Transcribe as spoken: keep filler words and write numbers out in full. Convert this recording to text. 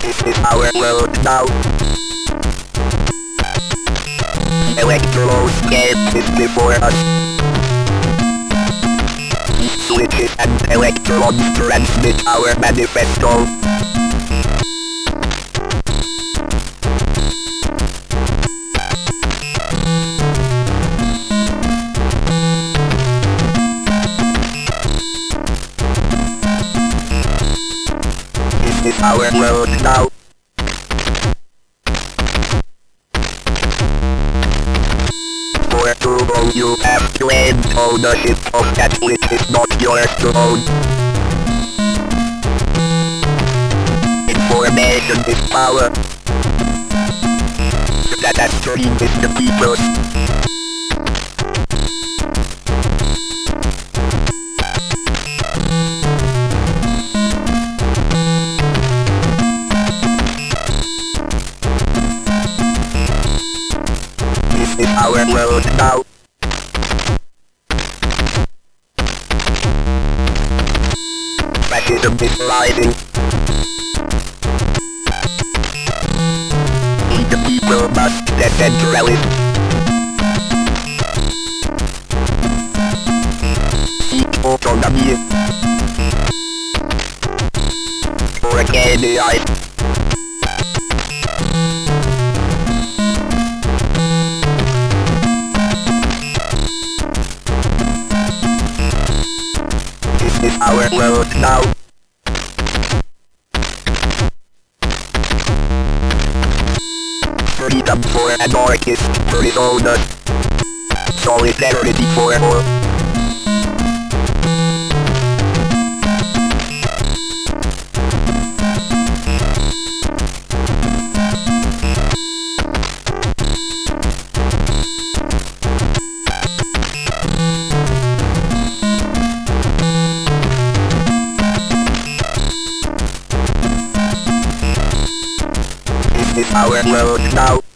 This is our world now. Electroscape is before us. Switches and electrons transmit our manifesto. This is our world now. For to own you have to end ownership of that which is not yours to own. Information is power. That that stream is the people. This is our world now. Fascism is rising. We the people must decentralize. Seek autonomy. Organize. This is our world now. Freedom for anarchists, prisoners. Solidarity for all. This is our world now.